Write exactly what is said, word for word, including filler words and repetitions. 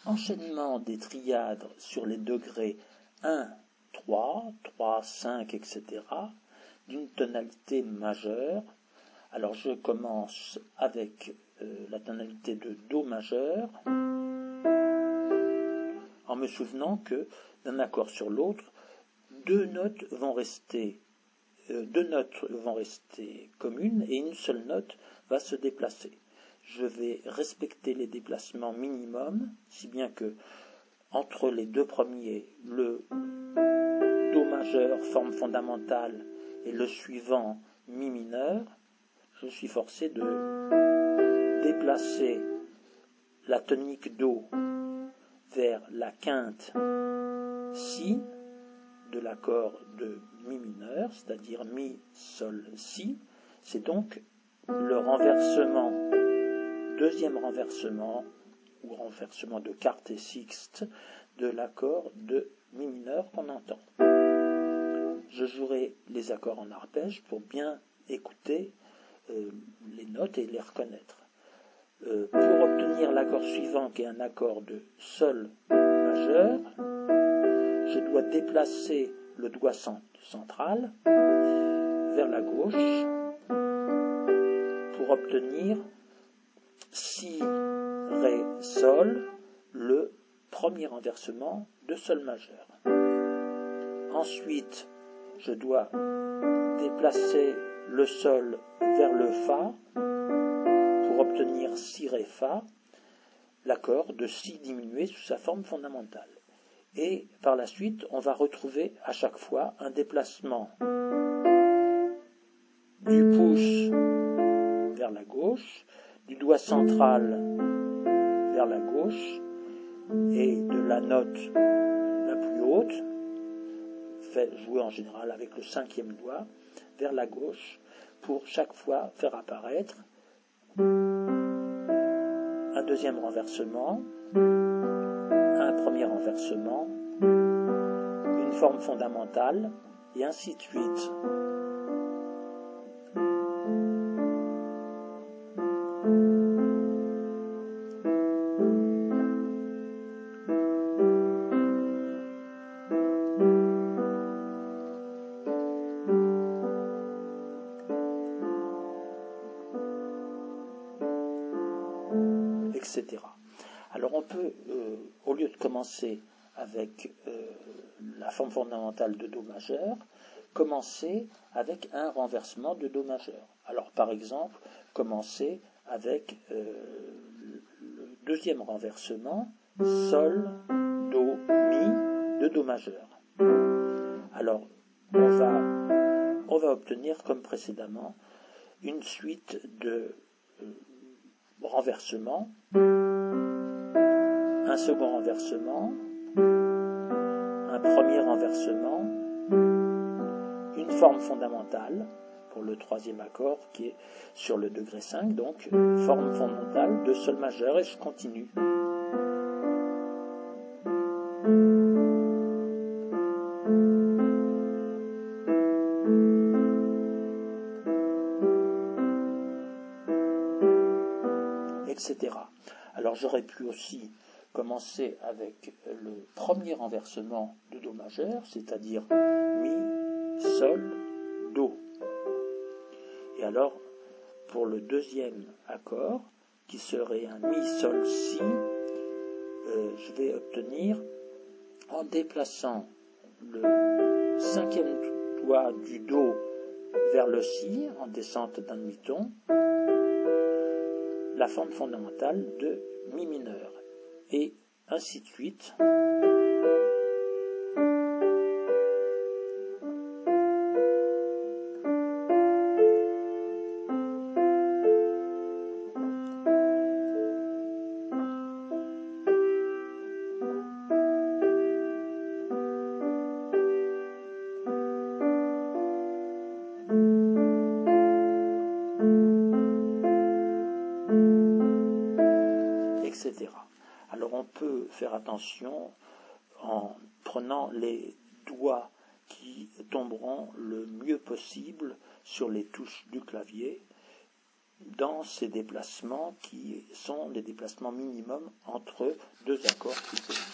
enchaînement des triades sur les degrés un, trois, trois, cinq, et cetera, d'une tonalité majeure. Alors je commence avec euh, la tonalité de Do majeur, en me souvenant que d'un accord sur l'autre, deux notes vont rester, euh, deux notes vont rester communes et une seule note va se déplacer. Je vais respecter les déplacements minimums, si bien que entre les deux premiers, le Do majeur, forme fondamentale, et le suivant, Mi mineur, je suis forcé de déplacer la tonique Do vers la quinte Si de l'accord de Mi mineur, c'est-à-dire Mi, Sol, Si. C'est donc le renversement, deuxième renversement, ou renversement de quarte et sixte, de l'accord de Mi mineur qu'on entend. Je jouerai les accords en arpège pour bien écouter euh, les notes et les reconnaître. Euh, pour obtenir l'accord suivant, qui est un accord de Sol majeur, je dois déplacer le doigt central vers la gauche pour obtenir Si, Ré, Sol, le premier renversement de Sol majeur. Ensuite, je dois déplacer le Sol vers le Fa pour obtenir Si, Ré, Fa, l'accord de Si diminué sous sa forme fondamentale. Et par la suite, on va retrouver à chaque fois un déplacement du pouce vers la gauche, du doigt central vers la gauche et de la note la plus haute, fait jouer en général avec le cinquième doigt, vers la gauche, pour chaque fois faire apparaître un deuxième renversement, un premier renversement, une forme fondamentale, et ainsi de suite. Etc. Alors on peut, euh, au lieu de commencer avec euh, la forme fondamentale de Do majeur, commencer avec un renversement de Do majeur. Alors par exemple, commencer avec euh, le deuxième renversement, Sol, Do, Mi, de Do majeur. Alors on va, on va obtenir, comme précédemment, une suite de euh, renversement, un second renversement, un premier renversement, une forme fondamentale pour le troisième accord qui est sur le degré cinq, donc forme fondamentale de Sol majeur, et je continue. Etc. Alors j'aurais pu aussi commencer avec le premier renversement de Do majeur, c'est-à-dire Mi, Sol, Do. Et alors, pour le deuxième accord, qui serait un Mi, Sol, Si, euh, je vais obtenir, en déplaçant le cinquième doigt du Do vers le Si, en descente d'un demi-ton, la forme fondamentale de Mi mineur, et ainsi de suite. Etc. Alors on peut faire attention en prenant les doigts qui tomberont le mieux possible sur les touches du clavier, dans ces déplacements qui sont les déplacements minimums entre deux accords supposés.